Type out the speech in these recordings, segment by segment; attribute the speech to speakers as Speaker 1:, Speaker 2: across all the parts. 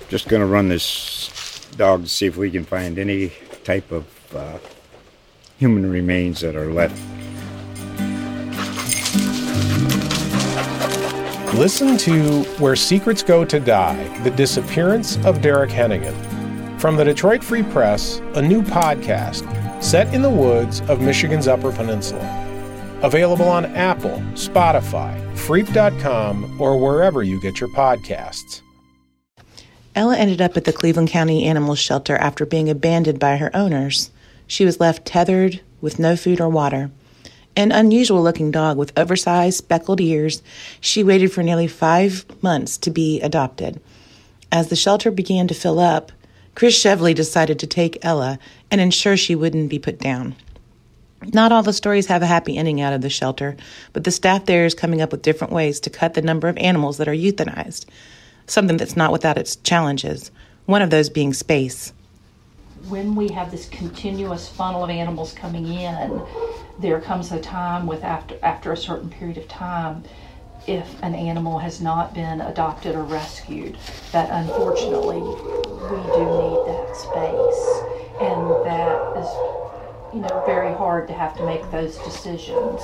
Speaker 1: Just going to run this dog to see if we can find any type of human remains that are left.
Speaker 2: Listen to Where Secrets Go to Die, The Disappearance of Derek Hennigan. From the Detroit Free Press, a new podcast set in the woods of Michigan's Upper Peninsula. Available on Apple, Spotify, Freep.com, or wherever you get your podcasts.
Speaker 3: Ella ended up at the Cleveland County Animal Shelter after being abandoned by her owners. She was left tethered with no food or water. An unusual-looking dog with oversized, speckled ears, she waited for nearly 5 months to be adopted. As the shelter began to fill up, Chris Chevley decided to take Ella and ensure she wouldn't be put down. Not all the stories have a happy ending out of the shelter, but the staff there is coming up with different ways to cut the number of animals that are euthanized, something that's not without its challenges, one of those being space.
Speaker 4: When we have this continuous funnel of animals coming in, there comes a time with after a certain period of time, if an animal has not been adopted or rescued, that unfortunately we do need that space, and that is very hard to have to make those decisions.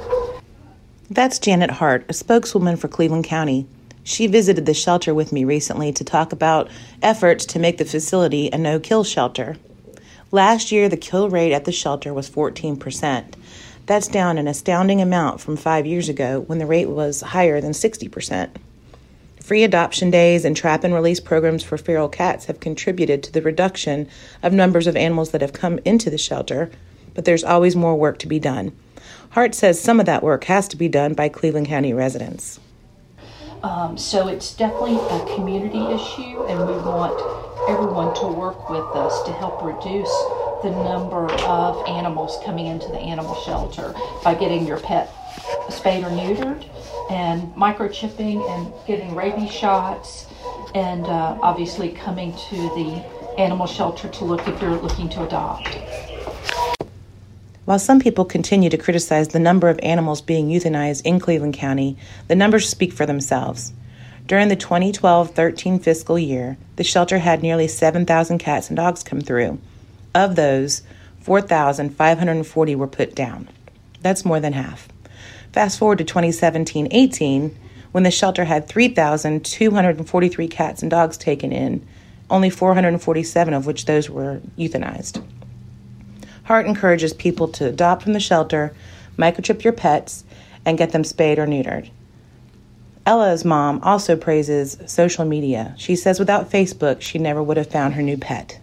Speaker 3: That's Janet Hart, a spokeswoman for Cleveland County. She visited the shelter with me recently to talk about efforts to make the facility a no-kill shelter. Last year, the kill rate at the shelter was 14%. That's down an astounding amount from 5 years ago when the rate was higher than 60%. Free adoption days and trap and release programs for feral cats have contributed to the reduction of numbers of animals that have come into the shelter, but there's always more work to be done. Hart says some of that work has to be done by Cleveland County residents.
Speaker 4: So it's definitely a community issue, and we want everyone to work with us to help reduce the number of animals coming into the animal shelter by getting your pet spayed or neutered and microchipping and getting rabies shots, and obviously coming to the animal shelter to look if you're looking to adopt.
Speaker 3: While some people continue to criticize the number of animals being euthanized in Cleveland County, the numbers speak for themselves. During the 2012-13 fiscal year, the shelter had nearly 7,000 cats and dogs come through. Of those, 4,540 were put down. That's more than half. Fast forward to 2017-18, when the shelter had 3,243 cats and dogs taken in, only 447 of which those were euthanized. Hart encourages people to adopt from the shelter, microchip your pets, and get them spayed or neutered. Ella's mom also praises social media. She says without Facebook, she never would have found her new pet.